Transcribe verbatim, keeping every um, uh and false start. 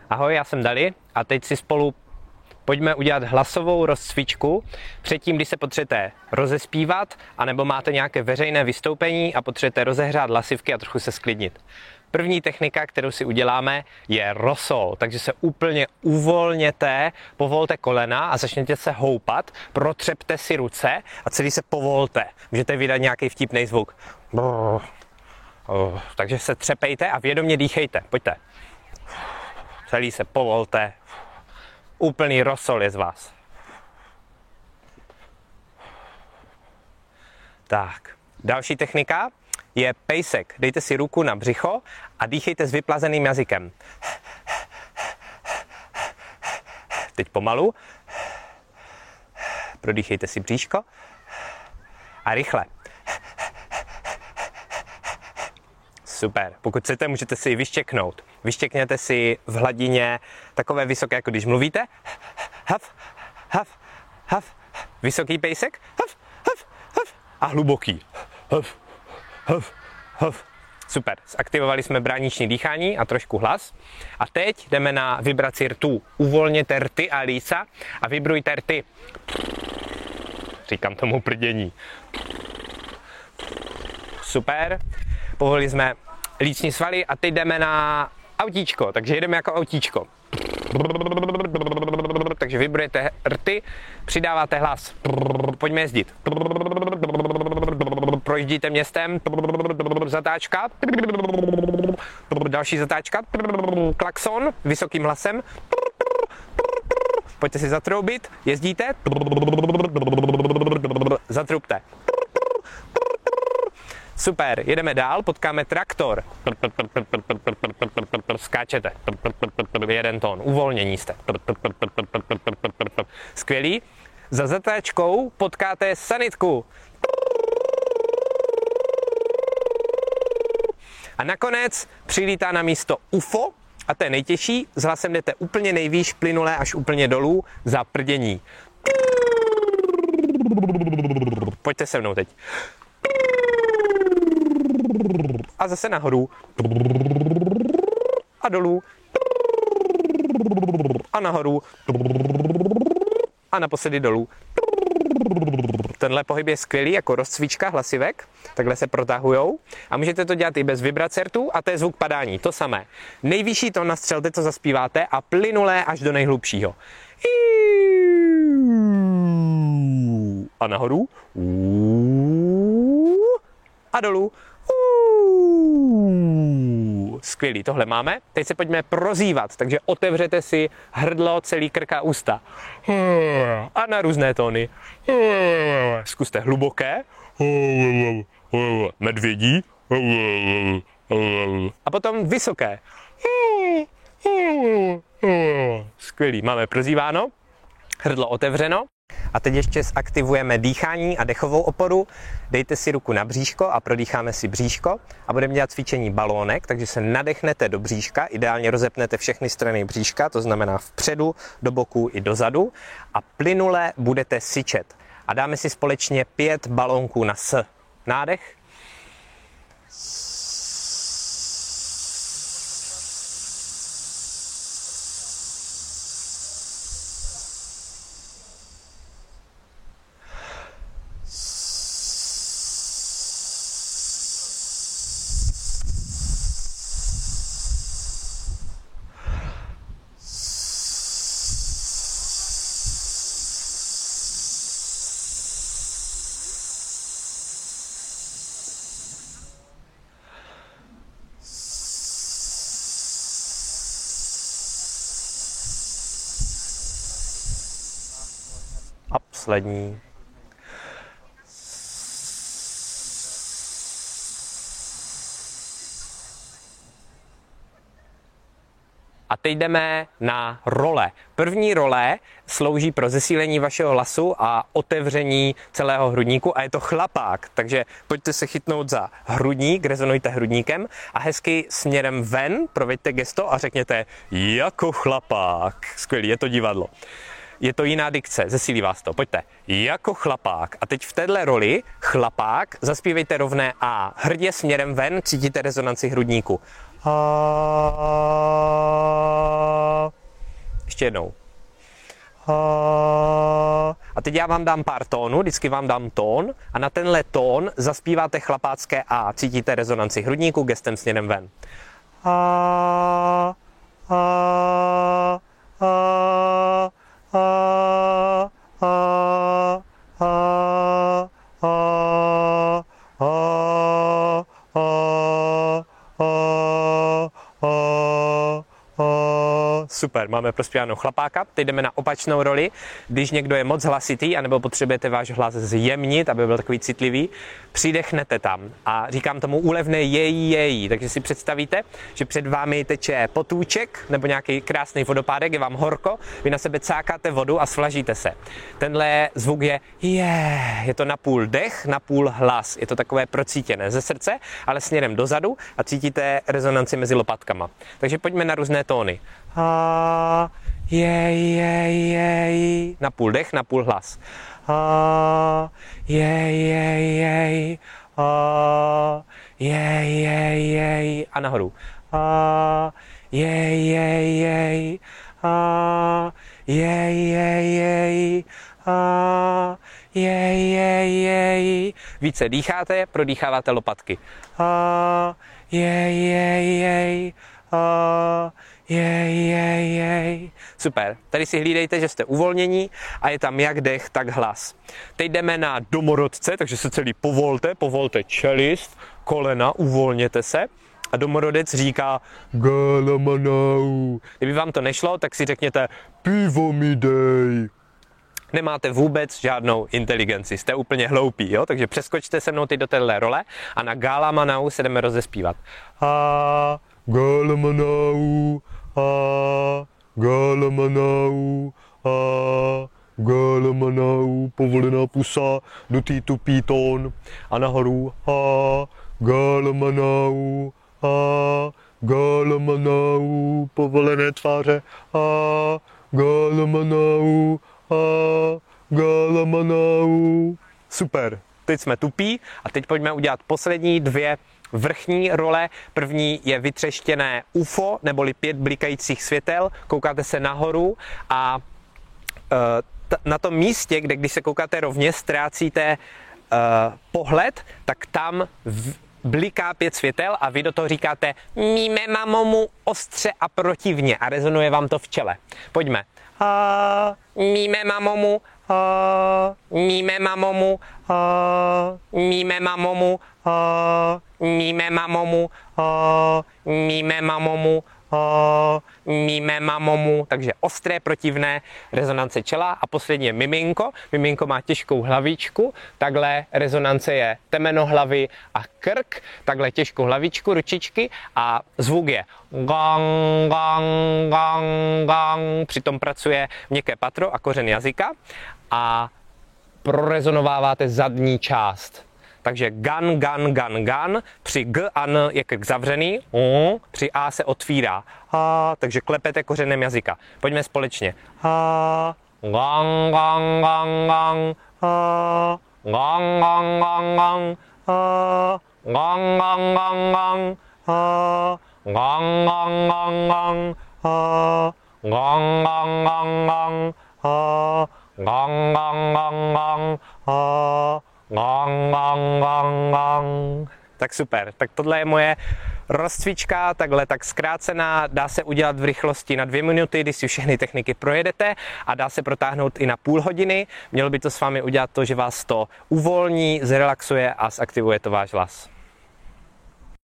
Ahoj, já jsem Dali a teď si spolu pojďme udělat hlasovou rozcvičku předtím, když se potřebujete rozespívat, anebo máte nějaké veřejné vystoupení a potřebujete rozehřát hlasivky a trochu se sklidnit. První technika, kterou si uděláme, je rosol, takže se úplně uvolněte, povolte kolena a začněte se houpat, protřepte si ruce a celý se povolte. Můžete vydat nějaký vtipný zvuk. Takže se třepejte a vědomě dýchejte. Pojďte. Celý se povolte. Úplný rosol je z vás. Tak, další technika je pejsek. Dejte si ruku na břicho a dýchejte s vyplazeným jazykem. Teď pomalu. Prodýchejte si bříško. A rychle. Super. Pokud chcete, můžete si ji vyštěknout. Vyštěkněte si v hladině takové vysoké, jako když mluvíte. Haf, haf, haf. Vysoký pejsek. Haf, haf, haf. A hluboký. Haf, haf, haf. Super. Zaktivovali jsme brániční dýchání a trošku hlas. A teď jdeme na vibraci rtů. Uvolněte rty a lísa a vibrujte rty. Říkám tomu prdění. Super. Povolili jsme lícní svaly a teď jdeme na autíčko, takže jedeme jako autíčko. Takže vibrujete rty, přidáváte hlas. Pojďme jezdit. Projíždíte městem, zatáčka, další zatáčka, klakson vysokým hlasem. Pojďte si zatroubit, jezdíte, zatrubte. Super, jedeme dál, potkáme traktor. Skáčete. Jeden tón, uvolnění jste. Skvělý. Za zatáčkou potkáte sanitku. A nakonec přilítá na místo U F O a to je nejtěžší. S hlasem jdete úplně nejvýš, plynule až úplně dolů za prdění. Pojďte se mnou teď. A zase nahoru. A dolů. A nahoru. A naposledy dolů. Tenhle pohyb je skvělý jako rozcvička hlasivek. Takhle se protahujou. A můžete to dělat i bez vibracertů a to je zvuk padání. To samé. Nejvyšší tón nastřelte, co zaspíváte a plynulé až do nejhlubšího. A nahoru. A dolů. Skvělý, tohle máme. Teď se pojďme prozývat, takže otevřete si hrdlo, celý krk a ústa. A na různé tóny. Zkuste hluboké. Medvědí. A potom vysoké. Skvělý, máme prozýváno. Hrdlo otevřeno. A teď ještě zaktivujeme dýchání a dechovou oporu. Dejte si ruku na bříško a prodýcháme si bříško a budeme dělat cvičení balónek, takže se nadechnete do bříška, ideálně rozepnete všechny strany bříška, to znamená vpředu, do boku i dozadu a plynule budete syčet. A dáme si společně pět balónků na S. Nádech. A poslední. A teď jdeme na role. První role slouží pro zesílení vašeho hlasu a otevření celého hrudníku a je to chlapák. Takže pojďte se chytnout za hrudník, rezonujte hrudníkem a hezky směrem ven proveďte gesto a řekněte jako chlapák. Skvělý, je to divadlo. Je to jiná dikce, zesílí vás to. Pojďte. Jako chlapák. A teď v téhle roli chlapák zaspívejte rovné A. Hrdě směrem ven, cítíte rezonanci hrudníku. A... ještě jednou. A teď já vám dám pár tónů, vždycky vám dám tón a na tenhle tón zaspíváte chlapácké A. Cítíte rezonanci hrudníku gestem směrem ven. A, a, a, a, a, a, a, super, máme prospěvanou chlapáka. Teď jdeme na opačnou roli. Když někdo je moc hlasitý, anebo potřebujete váš hlas zjemnit, aby byl takový citlivý, přidechnete tam. A říkám tomu úlevné její, její. Takže si představíte, že před vámi teče potůček nebo nějaký krásný vodopádek, je vám horko, vy na sebe cákáte vodu a svlažíte se. Tenhle zvuk je je, je to napůl dech, napůl hlas. Je to takové procítěné ze srdce, ale směrem dozadu a cítíte rezonanci mezi lopatkama. Takže pojďme na různé tóny. A jej, jej, jej. Napůl dech, napůl hlas. A jej, jej, jej. A jej, jej, jej. A nahoru. A jej, jej, jej. A jej, jej, jej. A jej, jej, jej. Více dýcháte, prodýcháváte lopatky. A jej, jej, jej. A jej, jej, jej. Super. Tady si hlídejte, že jste uvolnění a je tam jak dech, tak hlas. Teď jdeme na domorodce, takže se celý povolte, povolte čelist, kolena, uvolněte se. A domorodec říká Galamanau. Kdyby vám to nešlo, tak si řekněte pivo mi dej. Nemáte vůbec žádnou inteligenci, jste úplně hloupí, jo? Takže přeskočte se mnou teď do téhle role a na Galamanau se jdeme rozespívat. A Galamanau, a Galamanau, a Galamanau, povolená pusa, dutý tupý tón a nahoru a Galamanau, a Galamanau, povolené tváře a Galamanau, a Galamanau. Super, teď jsme tupí a teď pojďme udělat poslední dvě vrchní role. První je vytřeštěné U F O, neboli pět blikajících světel. Koukáte se nahoru a uh, na tom místě, kde když se koukáte rovně, ztrácíte uh, pohled, tak tam v, bliká pět světel a vy do toho říkáte míme mamomu ostře a protivně a rezonuje vám to v čele. Pojďme. A míme mamomu, a míme mamomu, a míme mamomu, a míme mamomu, a míme mamomu, a míme mamomu. Takže ostré, protivné, rezonance čela. A poslední je miminko. Miminko má těžkou hlavičku, takhle rezonance je temeno hlavy a krk, takhle těžkou hlavičku, ručičky a zvuk je gang, gang, gang, gang. Přitom pracuje měkké patro a kořen jazyka a prorezonováváte zadní část. Takže gan, gan, gan, gan, při G a N je krk zavřený, uh, při A se otvírá, a, takže klepete kořenem jazyka. Pojďme společně. A, gang, gang, gang, gang, a, gang, gang, gang, gang, a, gang, gang, gang, gang, a, gang, gang, gang, gang, a, gang, gang, gang, gang, a, gang, gang, gang, gang, a, gang, gang, gang, gang. Tak super, tak tohle je moje rozcvička, takhle tak zkrácená, dá se udělat v rychlosti na dvě minuty, když si všechny techniky projedete a dá se protáhnout i na půl hodiny. Mělo by to s vámi udělat to, že vás to uvolní, zrelaxuje a zaktivuje to váš hlas.